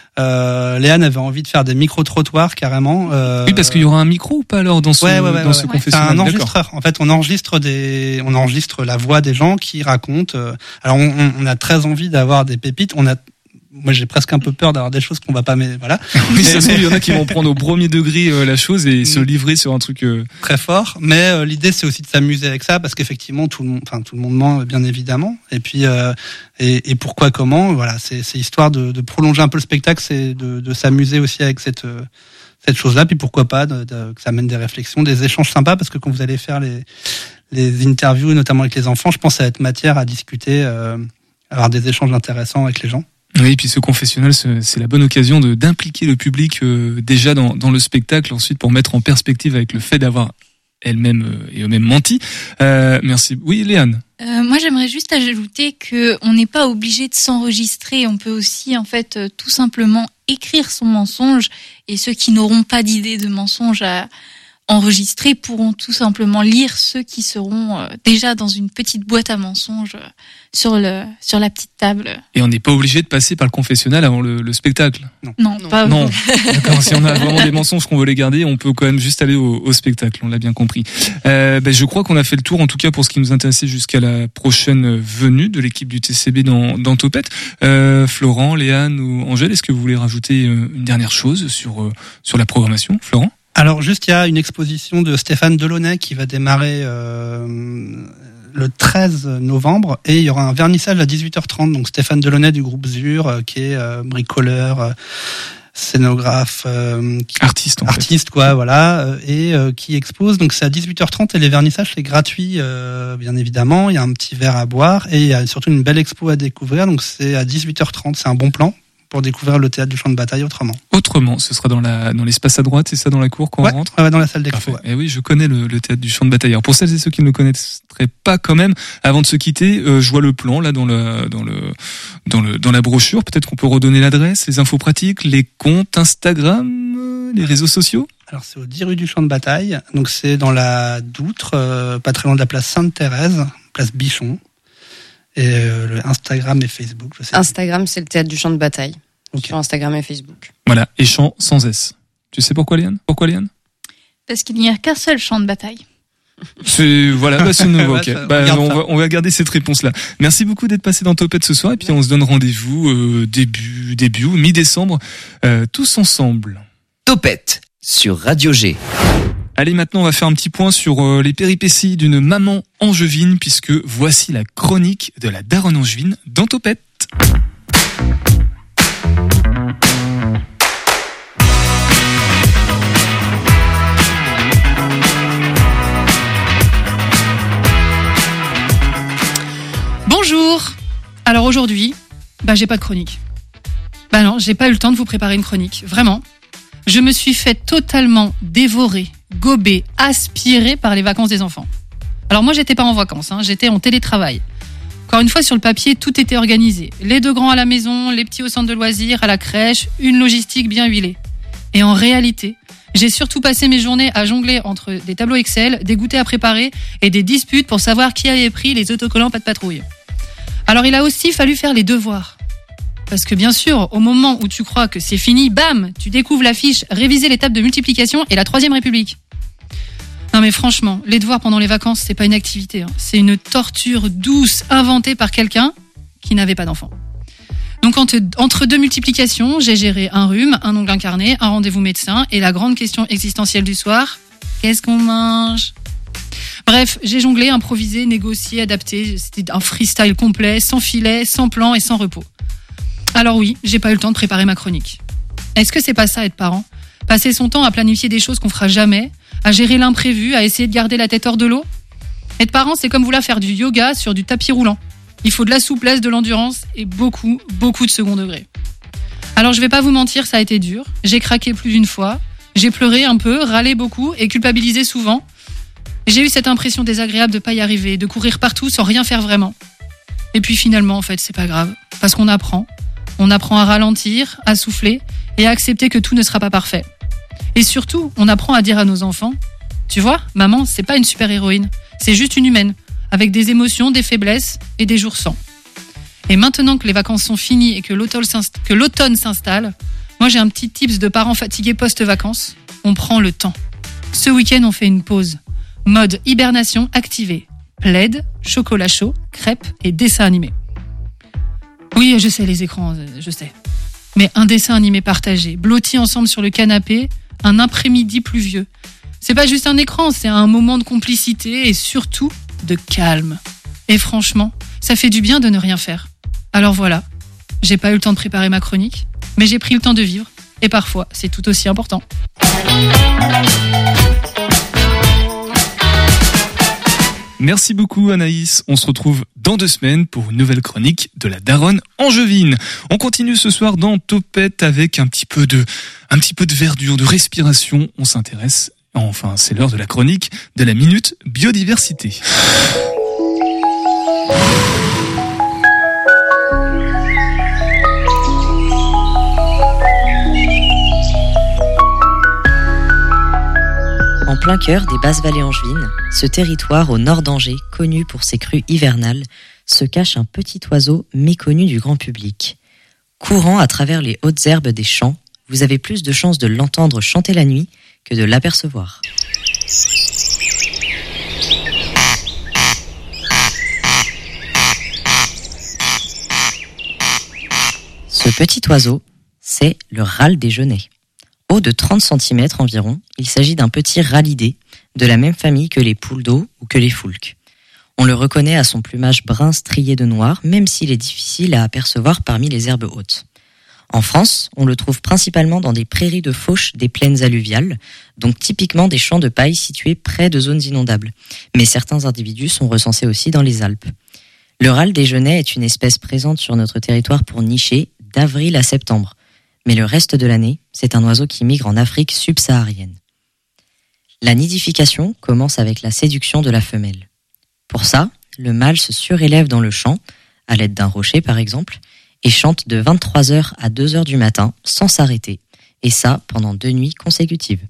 Speaker 9: Euh, Léane avait envie de faire des micro-trottoirs carrément. Euh...
Speaker 4: Oui, parce qu'il y aura un micro ou pas alors dans ce,
Speaker 9: ouais, ouais, ouais,
Speaker 4: dans
Speaker 9: ouais,
Speaker 4: ce
Speaker 9: ouais.
Speaker 4: confessionnal.
Speaker 9: C'est un enregistreur. En fait, on enregistre des, on enregistre la voix des gens qui racontent. Euh... Alors, on, on a très envie d'avoir des pépites. On a Moi, j'ai presque un peu peur d'avoir des choses qu'on va pas, mais voilà.
Speaker 4: Oui, ça se trouve, il y en a qui vont prendre au premier degré euh, la chose et se livrer sur un truc euh...
Speaker 9: très fort. Mais euh, l'idée, c'est aussi de s'amuser avec ça, parce qu'effectivement, tout le monde, enfin, tout le monde ment, bien évidemment. Et puis, euh, et, et pourquoi, comment, voilà, c'est, c'est histoire de, de prolonger un peu le spectacle, c'est de, de s'amuser aussi avec cette, euh, cette chose-là. Puis pourquoi pas, de, de, que ça amène des réflexions, des échanges sympas, parce que quand vous allez faire les, les interviews, notamment avec les enfants, je pense que ça va être matière à discuter, euh, avoir des échanges intéressants avec les gens.
Speaker 4: Oui, et puis ce confessionnal, c'est la bonne occasion de d'impliquer le public euh, déjà dans, dans le spectacle, ensuite pour mettre en perspective avec le fait d'avoir elle-même euh, et eux-mêmes menti. Euh, merci. Oui, Léane.
Speaker 10: Euh, moi, j'aimerais juste ajouter que on n'est pas obligé de s'enregistrer. On peut aussi, en fait, euh, tout simplement écrire son mensonge. Et ceux qui n'auront pas d'idée de mensonge à enregistrer pourront tout simplement lire ceux qui seront euh, déjà dans une petite boîte à mensonges euh, sur le sur la petite table.
Speaker 4: Et on n'est pas obligé de passer par le confessionnal avant le, le spectacle.
Speaker 9: Non,
Speaker 10: non, non. pas
Speaker 4: non. D'accord. Si on a vraiment des mensonges qu'on veut les garder, on peut quand même juste aller au, au spectacle. On l'a bien compris. Euh, ben, je crois qu'on a fait le tour, en tout cas pour ce qui nous intéressait jusqu'à la prochaine venue de l'équipe du T C B dans dans Topette. Euh, Florent, Léane ou Angèle, est-ce que vous voulez rajouter une dernière chose sur euh, sur la programmation, Florent?
Speaker 9: Alors juste, il y a une exposition de Stéphane Delaunay qui va démarrer euh, le treize novembre et il y aura un vernissage à dix-huit heures trente. Donc Stéphane Delaunay du groupe Zur, euh, qui est euh, bricoleur, euh, scénographe, euh, qui,
Speaker 4: artiste, en
Speaker 9: artiste
Speaker 4: fait.
Speaker 9: quoi, voilà, euh, et euh, qui expose. Donc c'est à dix-huit heures trente et les vernissages c'est gratuit, euh, bien évidemment. Il y a un petit verre à boire et il y a surtout une belle expo à découvrir. Donc c'est à dix-huit heures trente, c'est un bon plan pour découvrir le théâtre du champ de bataille autrement.
Speaker 4: Autrement, ce sera dans la dans l'espace à droite, c'est ça, dans la cour qu'on
Speaker 9: ouais,
Speaker 4: rentre.
Speaker 9: Ouais, dans la salle d'expo. Ouais.
Speaker 4: Et oui, je connais le, le théâtre du champ de bataille. Alors pour celles et ceux qui ne le connaîtraient pas quand même, avant de se quitter, euh, je vois le plan là dans le dans le dans le dans la brochure. Peut-être qu'on peut redonner l'adresse, les infos pratiques, les comptes Instagram, les réseaux sociaux.
Speaker 9: Alors c'est au dix rue du champ de bataille, donc c'est dans la Doutre, euh, pas très loin de la place Sainte-Thérèse, place Bichon. Et euh, le Instagram et Facebook, je sais.
Speaker 11: Instagram, c'est le théâtre du champ de bataille.
Speaker 9: Okay.
Speaker 11: Sur Instagram et Facebook.
Speaker 4: Voilà, et champ sans S. Tu sais pourquoi, Léane? Pourquoi, Léane?
Speaker 10: Parce qu'il n'y a qu'un seul champ de bataille.
Speaker 4: C'est, voilà, bah, c'est nouveau, ok.
Speaker 9: ça,
Speaker 4: bah, on,
Speaker 9: on,
Speaker 4: va, on va garder cette réponse-là. Merci beaucoup d'être passé dans Topette ce soir, et puis on se donne rendez-vous euh, début, début ou mi-décembre, euh, tous ensemble.
Speaker 8: Topette sur Radio G.
Speaker 4: Allez, maintenant, on va faire un petit point sur euh, les péripéties d'une maman angevine, puisque voici la chronique de la daronne angevine dans Topette.
Speaker 14: Bonjour. Alors aujourd'hui, bah j'ai pas de chronique. Bah non, j'ai pas eu le temps de vous préparer une chronique, vraiment. Je me suis fait totalement dévorer, gober, aspirer par les vacances des enfants. Alors moi, j'étais pas en vacances, hein, j'étais en télétravail. Encore une fois, sur le papier, tout était organisé. Les deux grands à la maison, les petits au centre de loisirs, à la crèche, une logistique bien huilée. Et en réalité, j'ai surtout passé mes journées à jongler entre des tableaux Excel, des goûters à préparer et des disputes pour savoir qui avait pris les autocollants pas de patrouille. Alors il a aussi fallu faire les devoirs. Parce que bien sûr, au moment où tu crois que c'est fini, bam, tu découvres la fiche, réviser les tables de multiplication et la troisième République. Non mais franchement, les devoirs pendant les vacances, c'est pas une activité, hein. C'est une torture douce inventée par quelqu'un qui n'avait pas d'enfant. Donc entre deux multiplications, j'ai géré un rhume, un ongle incarné, un rendez-vous médecin et la grande question existentielle du soir, qu'est-ce qu'on mange ? Bref, j'ai jonglé, improvisé, négocié, adapté, c'était un freestyle complet, sans filet, sans plan et sans repos. Alors oui, j'ai pas eu le temps de préparer ma chronique. Est-ce que c'est pas ça être parent ? Passer son temps à planifier des choses qu'on fera jamais, à gérer l'imprévu, à essayer de garder la tête hors de l'eau ? Être parent, c'est comme vouloir faire du yoga sur du tapis roulant. Il faut de la souplesse, de l'endurance et beaucoup, beaucoup de second degré. Alors je vais pas vous mentir, ça a été dur. J'ai craqué plus d'une fois. J'ai pleuré un peu, râlé beaucoup et culpabilisé souvent. J'ai eu cette impression désagréable de pas y arriver, de courir partout sans rien faire vraiment. Et puis finalement, en fait, c'est pas grave. Parce qu'on apprend. On apprend à ralentir, à souffler et à accepter que tout ne sera pas parfait. Et surtout, on apprend à dire à nos enfants, tu vois, maman, c'est pas une super-héroïne. C'est juste une humaine, avec des émotions, des faiblesses et des jours sans. Et maintenant que les vacances sont finies et que l'automne s'inst- que l'automne s'installe, moi j'ai un petit tips de parents fatigués post-vacances. On prend le temps. Ce week-end, on fait une pause. Mode hibernation activée. Plaid, chocolat chaud, crêpes et dessin animé. Oui, je sais, les écrans, je sais. Mais un dessin animé partagé, blotti ensemble sur le canapé, un après-midi pluvieux. C'est pas juste un écran, c'est un moment de complicité et surtout de calme. Et franchement, ça fait du bien de ne rien faire. Alors voilà, j'ai pas eu le temps de préparer ma chronique, mais j'ai pris le temps de vivre, et parfois, c'est tout aussi important.
Speaker 4: Merci beaucoup Anaïs, on se retrouve dans deux semaines pour une nouvelle chronique de la daronne angevine. On continue ce soir dans Topette avec un petit peu de, un petit peu de verdure, de respiration. On s'intéresse, enfin c'est l'heure de la chronique de la Minute Biodiversité.
Speaker 15: En plein cœur des basses vallées angevines, ce territoire au nord d'Angers, connu pour ses crues hivernales, se cache un petit oiseau méconnu du grand public. Courant à travers les hautes herbes des champs, vous avez plus de chances de l'entendre chanter la nuit que de l'apercevoir. Ce petit oiseau, c'est le râle des genêts. Haut de trente centimètres environ, il s'agit d'un petit râlidé, de la même famille que les poules d'eau ou que les foulques. On le reconnaît à son plumage brun strié de noir, même s'il est difficile à apercevoir parmi les herbes hautes. En France, on le trouve principalement dans des prairies de fauche des plaines alluviales, donc typiquement des champs de paille situés près de zones inondables. Mais certains individus sont recensés aussi dans les Alpes. Le râle des genêts est une espèce présente sur notre territoire pour nicher d'avril à septembre. Mais le reste de l'année, c'est un oiseau qui migre en Afrique subsaharienne. La nidification commence avec la séduction de la femelle. Pour ça, le mâle se surélève dans le champ, à l'aide d'un rocher par exemple, et chante de vingt-trois heures à deux heures du matin sans s'arrêter, et ça pendant deux nuits consécutives.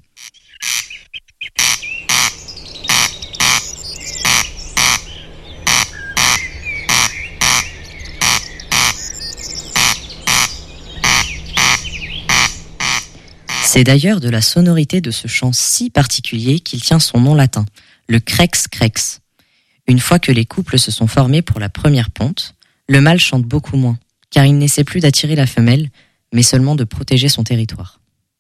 Speaker 15: C'est d'ailleurs de la sonorité de ce chant si particulier qu'il tient son nom latin, le crex crex. Une fois que les couples se sont formés pour la première ponte, le mâle chante beaucoup moins, car il n'essaie plus d'attirer la femelle, mais seulement de protéger son territoire.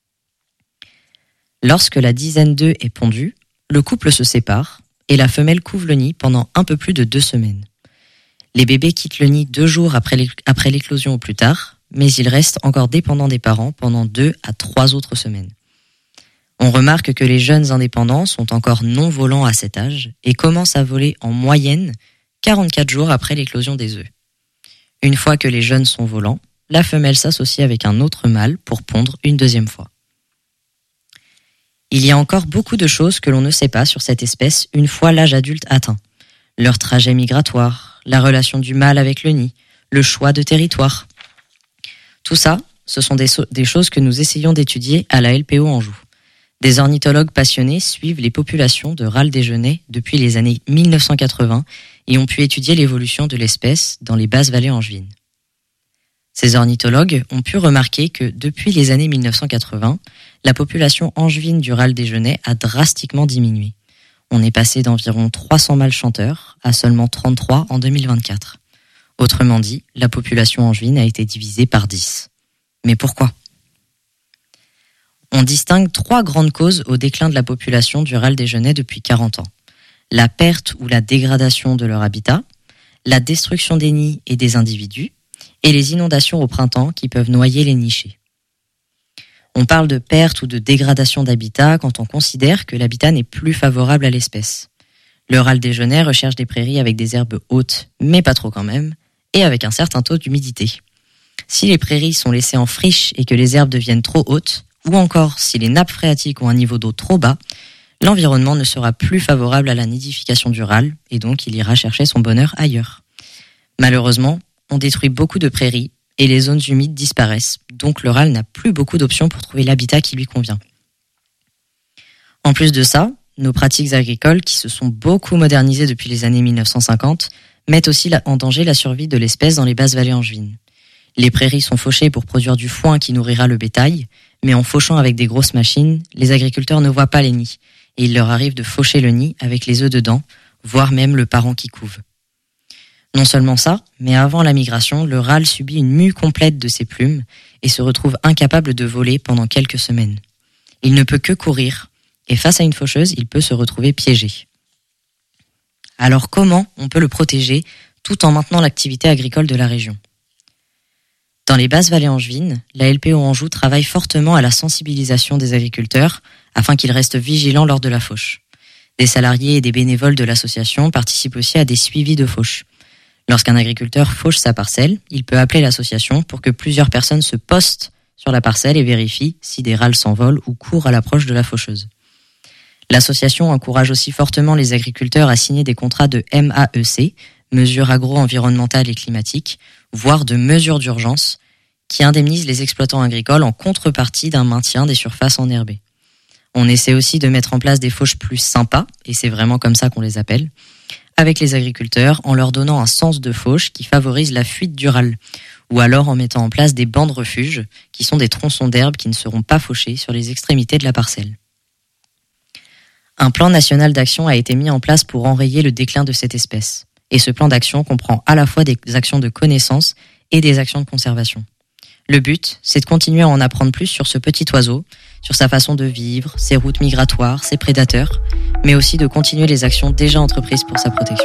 Speaker 15: Lorsque la dizaine d'œufs est pondue, le couple se sépare et la femelle couve le nid pendant un peu plus de deux semaines. Les bébés quittent le nid deux jours après l'éclosion au plus tard, mais ils restent encore dépendants des parents pendant deux à trois autres semaines. On remarque que les jeunes indépendants sont encore non volants à cet âge et commencent à voler en moyenne quarante-quatre jours après l'éclosion des œufs. Une fois que les jeunes sont volants, la femelle s'associe avec un autre mâle pour pondre une deuxième fois. Il y a encore beaucoup de choses que l'on ne sait pas sur cette espèce une fois l'âge adulte atteint. Leur trajet migratoire, la relation du mâle avec le nid, le choix de territoire. Tout ça, ce sont des, so- des choses que nous essayons d'étudier à la L P O Anjou. Des ornithologues passionnés suivent les populations de râles des genêts depuis les années mille neuf cent quatre-vingts et ont pu étudier l'évolution de l'espèce dans les basses vallées angevines. Ces ornithologues ont pu remarquer que depuis les années mille neuf cent quatre-vingts, la population angevine du râle des genêts a drastiquement diminué. On est passé d'environ trois cents mâles chanteurs à seulement trente-trois en deux mille vingt-quatre. Autrement dit, la population angevine a été divisée par dix. Mais pourquoi ? On distingue trois grandes causes au déclin de la population du râle des genêts depuis quarante ans. La perte ou la dégradation de leur habitat, la destruction des nids et des individus, et les inondations au printemps qui peuvent noyer les nichés. On parle de perte ou de dégradation d'habitat quand on considère que l'habitat n'est plus favorable à l'espèce. Le râle des genêts recherche des prairies avec des herbes hautes, mais pas trop quand même, et avec un certain taux d'humidité. Si les prairies sont laissées en friche et que les herbes deviennent trop hautes, ou encore si les nappes phréatiques ont un niveau d'eau trop bas, l'environnement ne sera plus favorable à la nidification du râle et donc il ira chercher son bonheur ailleurs. Malheureusement, on détruit beaucoup de prairies et les zones humides disparaissent, donc le râle n'a plus beaucoup d'options pour trouver l'habitat qui lui convient. En plus de ça, nos pratiques agricoles, qui se sont beaucoup modernisées depuis les années mille neuf cent cinquante, mettent aussi en danger la survie de l'espèce dans les basses vallées angevines. Les prairies sont fauchées pour produire du foin qui nourrira le bétail, mais en fauchant avec des grosses machines, les agriculteurs ne voient pas les nids, et il leur arrive de faucher le nid avec les œufs dedans, voire même le parent qui couve. Non seulement ça, mais avant la migration, le râle subit une mue complète de ses plumes et se retrouve incapable de voler pendant quelques semaines. Il ne peut que courir, et face à une faucheuse, il peut se retrouver piégé. Alors comment on peut le protéger tout en maintenant l'activité agricole de la région ? Dans les basses vallées angevines, la L P O Anjou travaille fortement à la sensibilisation des agriculteurs afin qu'ils restent vigilants lors de la fauche. Des salariés et des bénévoles de l'association participent aussi à des suivis de fauche. Lorsqu'un agriculteur fauche sa parcelle, il peut appeler l'association pour que plusieurs personnes se postent sur la parcelle et vérifient si des râles s'envolent ou courent à l'approche de la faucheuse. L'association encourage aussi fortement les agriculteurs à signer des contrats de M A E C, mesures agro-environnementales et climatiques, voire de mesures d'urgence, qui indemnisent les exploitants agricoles en contrepartie d'un maintien des surfaces enherbées. On essaie aussi de mettre en place des fauches plus sympas, et c'est vraiment comme ça qu'on les appelle, avec les agriculteurs en leur donnant un sens de fauche qui favorise la fuite du râle, ou alors en mettant en place des bancs de refuge, qui sont des tronçons d'herbe qui ne seront pas fauchés sur les extrémités de la parcelle. Un plan national d'action a été mis en place pour enrayer le déclin de cette espèce. Et ce plan d'action comprend à la fois des actions de connaissance et des actions de conservation. Le but, c'est de continuer à en apprendre plus sur ce petit oiseau, sur sa façon de vivre, ses routes migratoires, ses prédateurs, mais aussi de continuer les actions déjà entreprises pour sa protection.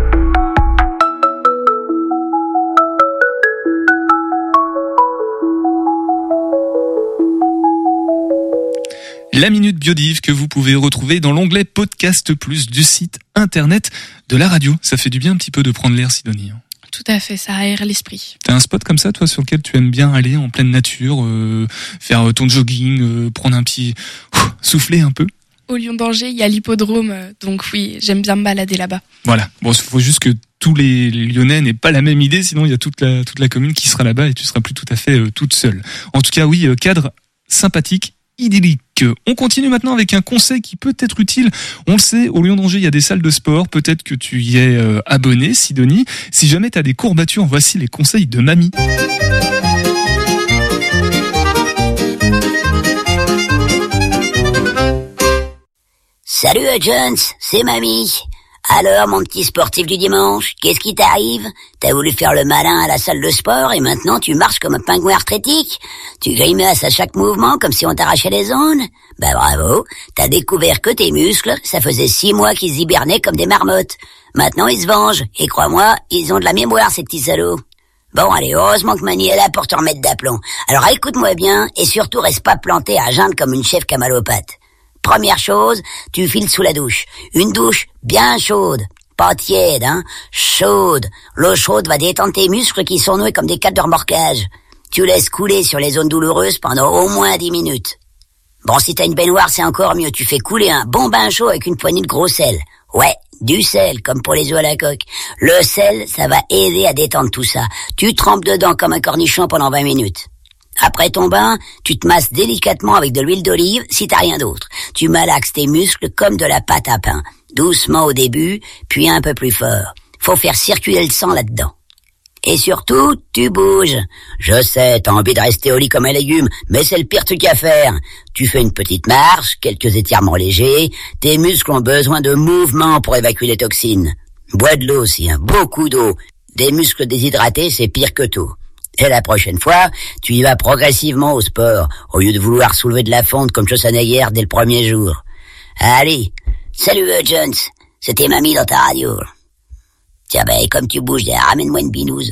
Speaker 4: La Minute Biodive que vous pouvez retrouver dans l'onglet Podcast Plus du site internet de la radio. Ça fait du bien un petit peu de prendre l'air, Sidonie.
Speaker 7: Tout à fait, ça aère l'esprit.
Speaker 4: T'as un spot comme ça, toi, sur lequel tu aimes bien aller en pleine nature, euh, faire ton jogging, euh, prendre un petit... Ouf, souffler un peu?
Speaker 7: Au Lyon d'Angers, il y a l'hippodrome, donc oui, j'aime bien me balader là-bas.
Speaker 4: Voilà, bon, il faut juste que tous les Lyonnais n'aient pas la même idée, sinon il y a toute la, toute la commune qui sera là-bas et tu seras plus tout à fait euh, toute seule. En tout cas, oui, euh, cadre sympathique, idyllique. On continue maintenant avec un conseil qui peut être utile. On le sait, au Lyon d'Angers, il y a des salles de sport. Peut-être que tu y es euh, abonné, Sidonie. Si jamais tu as des courbatures, voici les conseils de mamie.
Speaker 16: Salut Jones, c'est mamie. Alors, mon petit sportif du dimanche, qu'est-ce qui t'arrive? T'as voulu faire le malin à la salle de sport et maintenant tu marches comme un pingouin arthrétique? Tu grimaces à chaque mouvement comme si on t'arrachait les ondes? Bah bravo, t'as découvert que tes muscles, ça faisait six mois qu'ils hibernaient comme des marmottes. Maintenant ils se vengent, et crois-moi, ils ont de la mémoire ces petits salauds. Bon allez, heureusement que Mani est là pour te remettre d'aplomb. Alors écoute-moi bien, et surtout reste pas planté à jeun comme une chèvre camalopate. Première chose, tu files sous la douche. Une douche bien chaude. Pas tiède, hein. Chaude. L'eau chaude va détendre tes muscles qui sont noués comme des cales de remorquage. Tu laisses couler sur les zones douloureuses pendant au moins dix minutes. Bon, si t'as une baignoire, c'est encore mieux. Tu fais couler un bon bain chaud avec une poignée de gros sel. Ouais, du sel, comme pour les œufs à la coque. Le sel, ça va aider à détendre tout ça. Tu trempes dedans comme un cornichon pendant vingt minutes. Après ton bain, tu te masses délicatement avec de l'huile d'olive si t'as rien d'autre. Tu malaxes tes muscles comme de la pâte à pain. Doucement au début, puis un peu plus fort. Faut faire circuler le sang là-dedans. Et surtout, tu bouges. Je sais, t'as envie de rester au lit comme un légume, mais c'est le pire truc à faire. Tu fais une petite marche, quelques étirements légers. Tes muscles ont besoin de mouvement pour évacuer les toxines. Bois de l'eau aussi, hein, beaucoup d'eau. Des muscles déshydratés, c'est pire que tout. Et la prochaine fois, tu y vas progressivement au sport, au lieu de vouloir soulever de la fonte comme Schwarzenegger dès le premier jour. Allez, salut Jones, c'était mamie dans ta radio. Tiens ben, comme tu bouges, ramène-moi une binouse.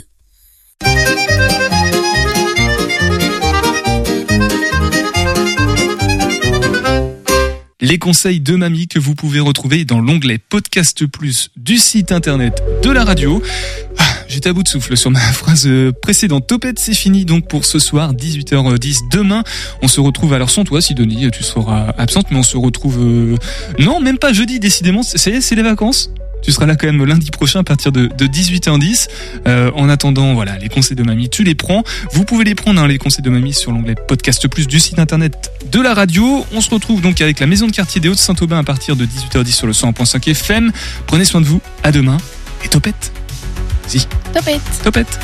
Speaker 4: Les conseils de mamie que vous pouvez retrouver dans l'onglet Podcast Plus du site internet de la radio. j'étais à bout de souffle sur ma phrase précédente. Topette, c'est fini donc pour ce soir, dix-huit heures dix. Demain, on se retrouve, alors sans toi Sidonie, tu seras absente, mais on se retrouve... Euh... Non, même pas jeudi, décidément, ça y est, c'est les vacances. Tu seras là quand même lundi prochain à partir de, de dix-huit heures dix. Euh, en attendant, voilà, les conseils de mamie, tu les prends. Vous pouvez les prendre, hein, les conseils de mamie, sur l'onglet Podcast Plus du site internet de la radio. On se retrouve donc avec la maison de quartier des Hauts-de-Saint-Aubin à partir de dix-huit heures dix sur le cent un point cinq F M. Prenez soin de vous. À demain. Et topette. Si.
Speaker 7: Topette.
Speaker 4: Topette.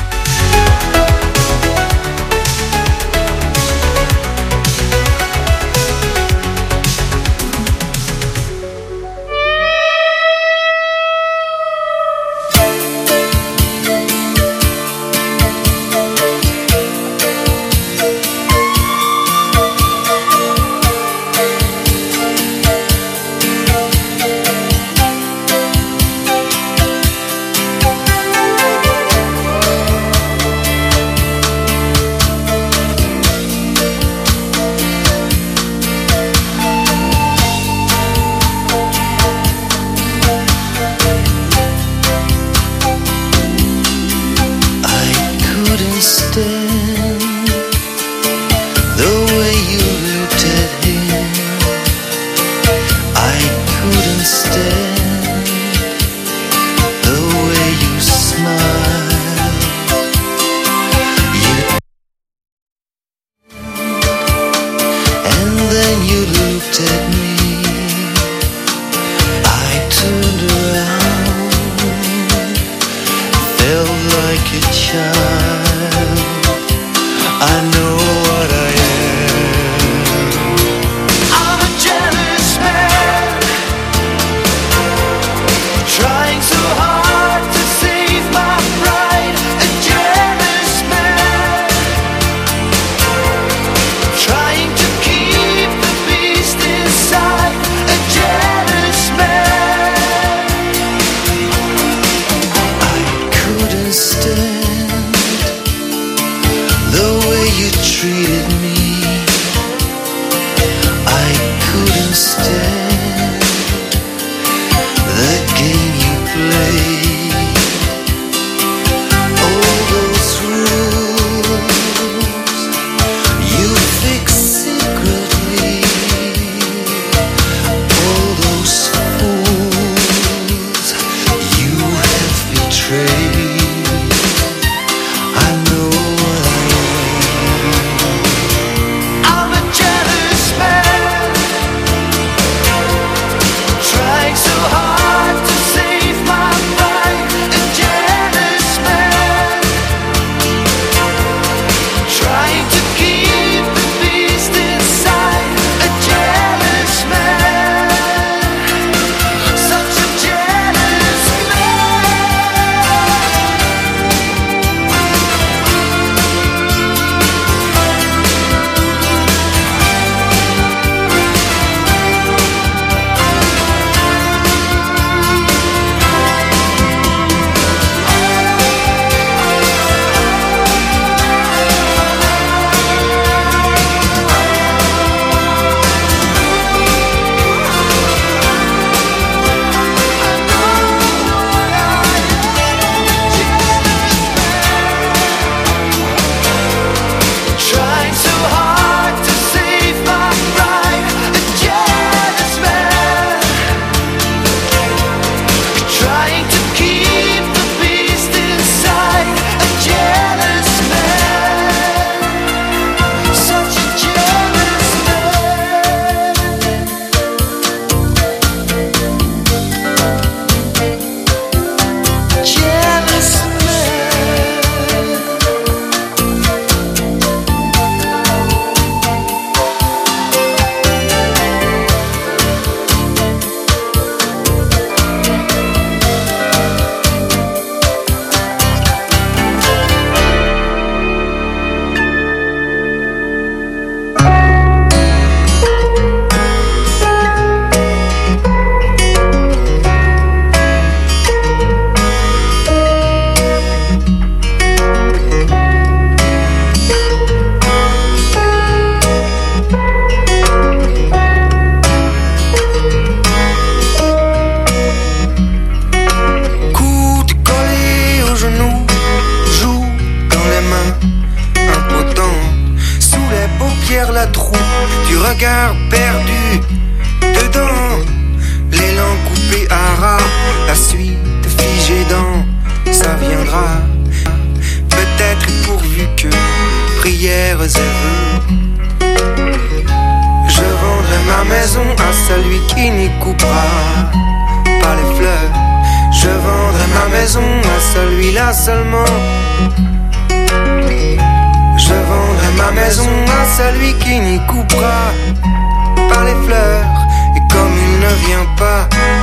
Speaker 17: du regard perdu dedans, l'élan coupé à ras, la suite figée dans ça viendra. Peut-être pourvu que prières et vœux. Je vendrai ma maison à celui qui n'y coupera pas les fleurs. Je vendrai ma maison à celui-là seulement. Je vendrai ma maison à celui qui n'y coupera